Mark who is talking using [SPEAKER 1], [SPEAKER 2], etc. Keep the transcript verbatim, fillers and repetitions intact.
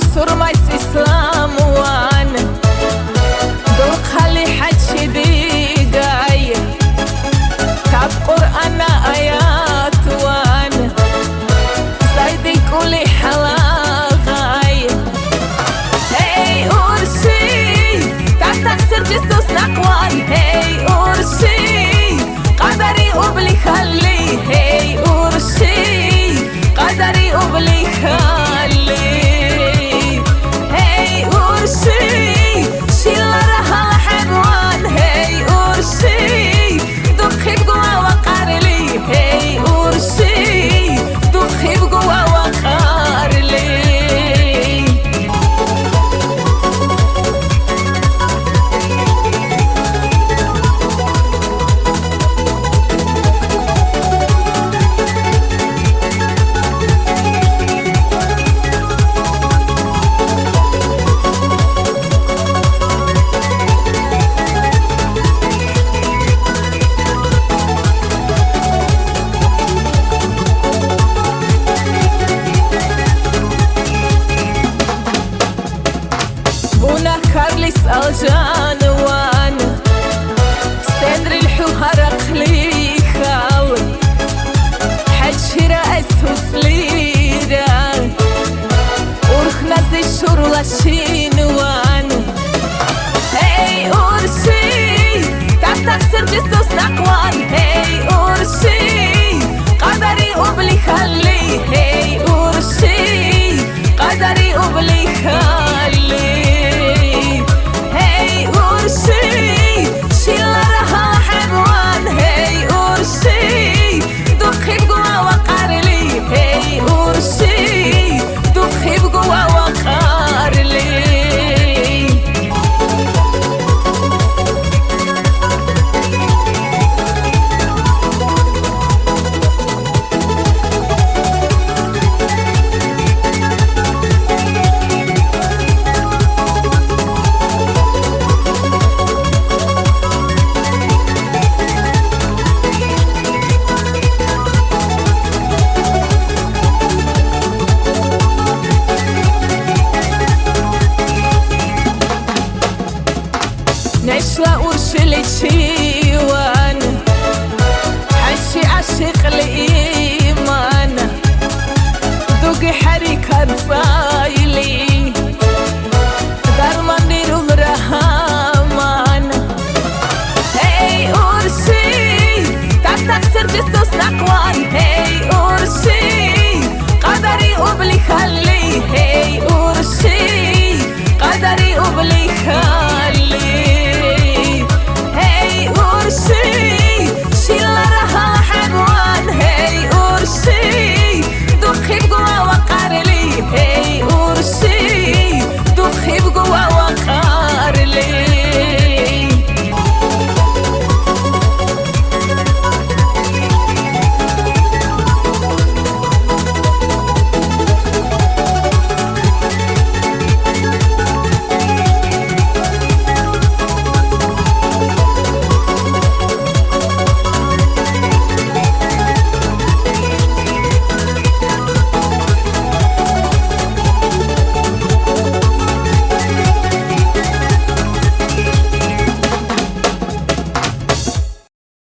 [SPEAKER 1] surmais islam wan dol khali hajji digay tab qur'an ayat wan zaidi kuli halagay hey ursi tak tak serjistus naqwan hey ursi qadari ubli khali hey ursi qadari ubli khali hey ursi shilarha alhanwan hey ursi dukhi bqwa waqar li hey ursi dukhi bqwa waqar li كارليس الجانوان سندر الحهرق لي خال حجرة اسهس ليرا ورخنا زي الشرلة شينوان هاي أورشي تعب تكسر جستوس نقوان هاي أورشي قدري قبلي خلي